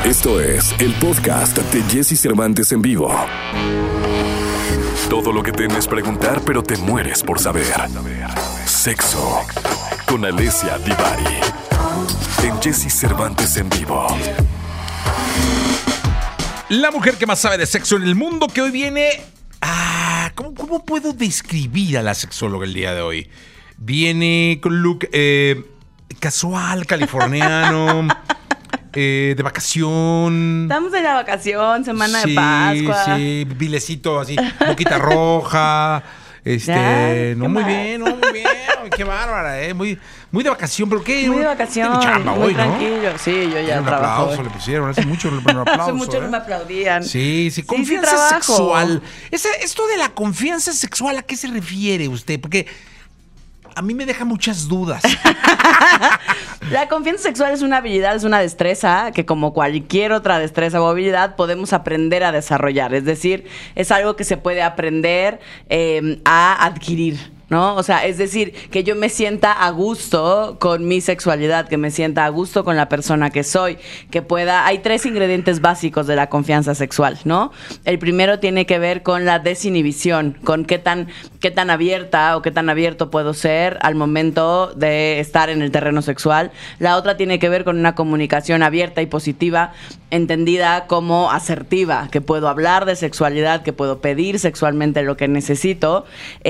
Esto es el podcast de Jesse Cervantes en vivo. Todo lo que temes preguntar, pero te mueres por saber. Sexo con Alessia Divari en Jesse Cervantes en vivo. La mujer que más sabe de sexo en el mundo, que hoy viene... ¿Cómo puedo describir a la sexóloga el día de hoy? Viene con look casual, californiano, de vacación. Estamos en la vacación, semana de Pascua. Sí, vilecito así, boquita roja. Muy bien. Qué bárbara, muy de vacación, pero qué. Muy de vacación, chamba muy hoy, tranquilo. ¿no? Sí, yo ya un trabajo. aplauso le pusieron, hace mucho un aplauso. Hace mucho no me aplaudían. Sí, confianza trabajo. sexual. Esto de la confianza sexual, ¿a qué se refiere usted? Porque a mí me deja muchas dudas. La confianza sexual es una habilidad, es una destreza que, como cualquier otra destreza o habilidad, podemos aprender a desarrollar. Es decir, es algo que se puede aprender a adquirir, ¿no? O sea, es decir, que yo me sienta a gusto con mi sexualidad, que me sienta a gusto con la persona que soy, que pueda... Hay 3 ingredientes básicos de la confianza sexual, ¿no? El primero tiene que ver con la desinhibición, con qué tan abierta o qué tan abierto puedo ser al momento de estar en el terreno sexual. La otra tiene que ver con una comunicación abierta y positiva, entendida como asertiva, que puedo hablar de sexualidad, que puedo pedir sexualmente lo que necesito.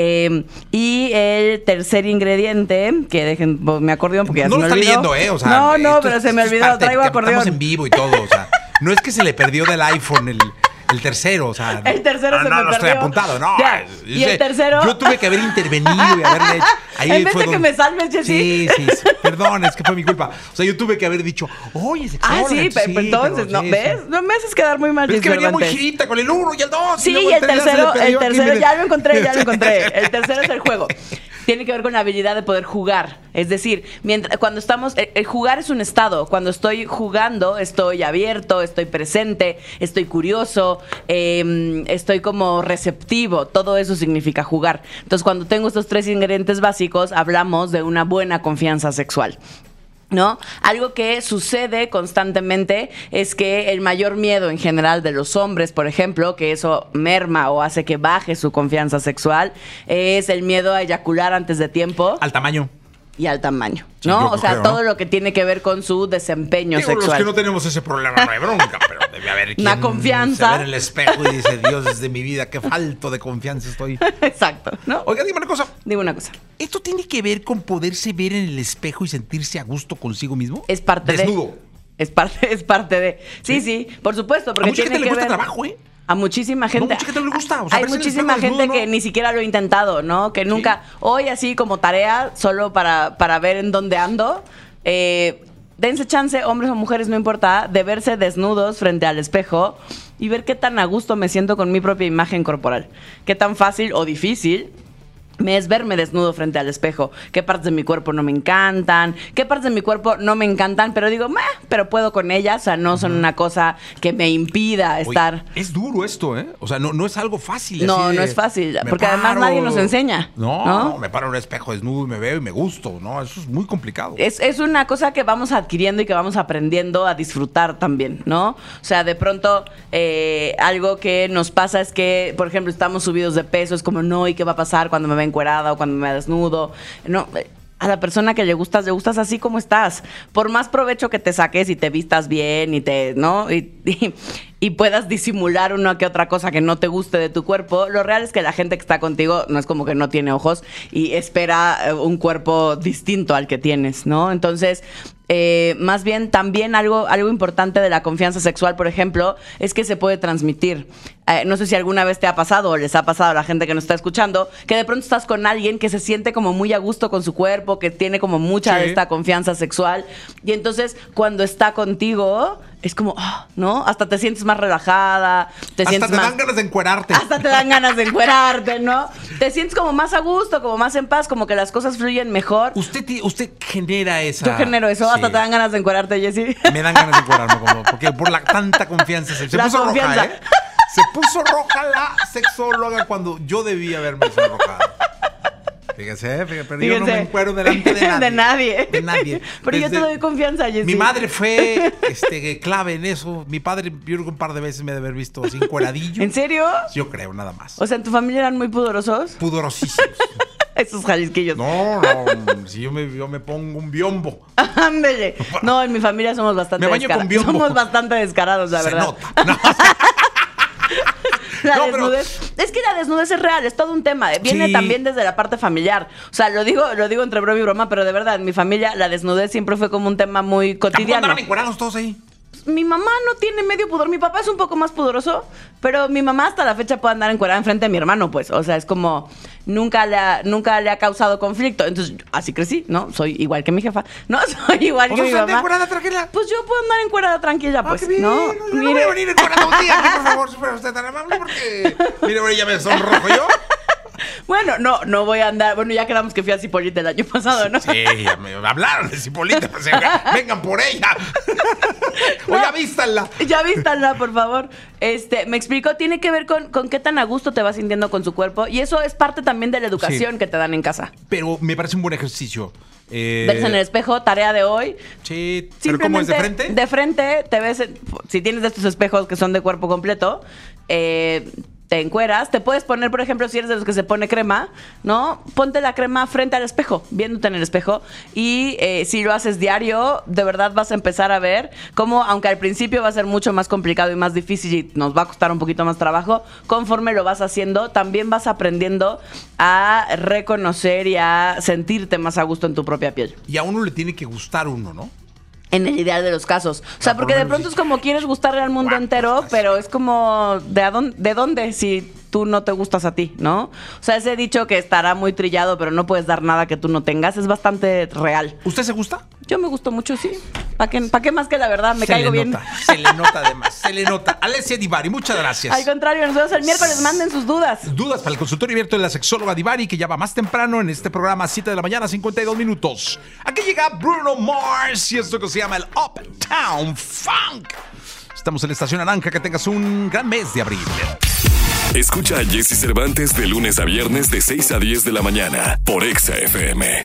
Y el tercer ingrediente, que dejen mi acordeón porque ya no se me lo olvidó. está leyendo, o sea, no, pero se me olvidó, traigo acordeón. Estamos en vivo y todo, o sea, no es que se le perdió del iPhone el tercero, o sea... El tercero se me perdió. No estoy apuntado, no. Ya. Y el tercero... Yo tuve que haber intervenido y haberle hecho... Ahí en vez de que me salves, Jessy. Sí. Perdón, es que fue mi culpa. O sea, yo tuve que haber dicho, oye, sexóloga. Pero entonces, ¿no? ¿Ves? No me haces quedar muy mal, Pero es que venía muy Cervantes. girita con el 1 y el 2. Sí, y el tercero, ya lo encontré. El tercero es el juego. Tiene que ver con la habilidad de poder jugar. Es decir, cuando estamos... El jugar es un estado. Cuando estoy jugando, estoy abierto, estoy presente, estoy curioso, estoy como receptivo. Todo eso significa jugar. Entonces, cuando tengo estos 3 ingredientes básicos, hablamos de una buena confianza sexual, ¿no? Algo que sucede constantemente es que el mayor miedo en general de los hombres, por ejemplo, que eso merma o hace que baje su confianza sexual, es el miedo a eyacular antes de tiempo. Al tamaño. Y al tamaño, Sí, ¿no? O sea, creo, todo ¿no? lo que tiene que ver con su desempeño sexual. Los que no tenemos ese problema no hay bronca, pero debe haber quien Una confianza. se ve en el espejo y dice, Dios, desde mi vida, qué falto de confianza estoy. Exacto, ¿no? Oiga, dime una cosa. Dime una cosa. ¿Esto tiene que ver con poderse ver en el espejo y sentirse a gusto consigo mismo? Es parte Desnudo. Es parte de... Sí, por supuesto, porque A mucha tiene gente le que cuesta ver... trabajo, ¿eh? A muchísima gente. No, mucha gente no le gusta. O sea, hay verse en el muchísima espejo gente desnudo, que ¿no? ni siquiera lo ha intentado, ¿no? Que nunca... Hoy así como tarea, solo para ver en dónde ando, dense chance, hombres o mujeres, no importa, de verse desnudos frente al espejo y ver qué tan a gusto me siento con mi propia imagen corporal. Qué tan fácil o difícil me es verme desnudo frente al espejo. ¿Qué partes de mi cuerpo no me encantan? ¿Qué partes de mi cuerpo no me encantan? Pero digo, pero puedo con ellas. O sea, no son una cosa que me impida estar... Oye, es duro esto, ¿eh? O sea, no es algo fácil. No, así de, no es fácil. me Porque además paro. nadie nos enseña. No, me paro en un espejo desnudo y me veo y me gusto, ¿no? Eso es muy complicado. Es una cosa que vamos adquiriendo y que vamos aprendiendo a disfrutar también, ¿no? O sea, de pronto algo que nos pasa es que, por ejemplo, estamos subidos de peso, es como, no, ¿y qué va a pasar cuando me vea encuerada o cuando me vea desnudo? No, a la persona que le gustas así como estás. Por más provecho que te saques y te vistas bien ¿no? Y puedas disimular una que otra cosa que no te guste de tu cuerpo, lo real es que la gente que está contigo no es como que no tiene ojos y espera un cuerpo distinto al que tienes, ¿no? Entonces, más bien también algo importante de la confianza sexual, por ejemplo, es que se puede transmitir. No sé si alguna vez te ha pasado o les ha pasado a la gente que nos está escuchando, que de pronto estás con alguien que se siente como muy a gusto con su cuerpo, que tiene como mucha de esta confianza sexual, y entonces cuando está contigo es como, ¿no? Hasta te sientes más relajada, Hasta te dan ganas de encuerarte. Hasta te dan ganas de encuerarte, ¿no? Te sientes como más a gusto, como más en paz, como que las cosas fluyen mejor. Usted genera esa... Yo genero eso, Sí. hasta te dan ganas de encuerarte, Jessy. Me dan ganas de encuerarme, porque por la tanta confianza. Se La puso confianza. roja, ¿eh? Se puso roja la sexóloga cuando yo debía haberme sonrojado. Fíjese, pero yo no me encuero delante de nadie. De nadie. De nadie. Pero yo te doy confianza, Jessy. Mi madre fue clave en eso. Mi padre, yo creo que un par de veces me debe haber visto así encueradillo. ¿En serio? Yo creo, nada más. O sea, ¿en tu familia eran muy pudorosos? Pudorosísimos. Esos jalisquillos. No, si yo me pongo un biombo. Ándale. No, en mi familia somos bastante Me baño con biombo. Somos bastante descarados, la verdad. Se nota. No, desnudez. Es que la desnudez es real, es todo un tema. Viene Sí. también desde la parte familiar. O sea, lo digo entre broma y broma, pero de verdad, en mi familia la desnudez siempre fue como un tema muy ¿Tampoco cotidiano. andaban encuerados todos ahí? Mi mamá no tiene medio pudor. Mi papá es un poco más pudoroso, pero mi mamá hasta la fecha puede andar encuerada enfrente de mi hermano, pues. O sea, es como nunca le ha causado conflicto. Entonces, así crecí, ¿no? Soy igual que mi jefa. No, soy igual que mi mamá. encuerada tranquila? Pues yo puedo andar encuerada tranquila, pues. Qué bien. ¿no? Yo no voy a venir encuerado un día, por favor, si fuera usted tan amable, porque... Mire, bueno, ya me sonrojo yo. Bueno, no voy a andar. Bueno, ya quedamos que fui a Cipolite el año pasado, ¿no? Sí, ya me hablaron de Cipolita, pues, vengan por ella. O ya vístanla. Ya vístanla, por favor. Me explico, tiene que ver con qué tan a gusto te vas sintiendo con su cuerpo. Y eso es parte también de la educación que te dan en casa. Pero me parece un buen ejercicio. Verse en el espejo, tarea de hoy. Sí, pero ¿cómo es de frente? De frente te ves, si tienes de estos espejos que son de cuerpo completo, te encueras, te puedes poner, por ejemplo, si eres de los que se pone crema, ¿no? Ponte la crema frente al espejo, viéndote en el espejo, y si lo haces diario, de verdad vas a empezar a ver cómo, aunque al principio va a ser mucho más complicado y más difícil y nos va a costar un poquito más trabajo, conforme lo vas haciendo, también vas aprendiendo a reconocer y a sentirte más a gusto en tu propia piel. Y a uno le tiene que gustar uno, ¿no? En el ideal de los casos. O sea, porque de pronto es como quieres gustarle al mundo entero, pero es como, ¿de dónde? Si tú no te gustas a ti, ¿no? O sea, ese dicho que estará muy trillado, pero no puedes dar nada que tú no tengas, es bastante real. ¿Usted se gusta? Yo me gusto mucho, sí. ¿Para qué más que la verdad? Me caigo bien. Se le nota además, se le nota. Alessia Divari, muchas gracias. Al contrario, nos vemos el miércoles, manden sus dudas. Dudas para el consultorio abierto de la sexóloga Divari, que ya va más temprano en este programa, 7 de la mañana, 52 minutos. Aquí llega Bruno Mars y esto que se llama el Uptown Funk. Estamos en la Estación Naranja, que tengas un gran mes de abril. Escucha a Jessy Cervantes de lunes a viernes de 6 a 10 de la mañana por Exa FM.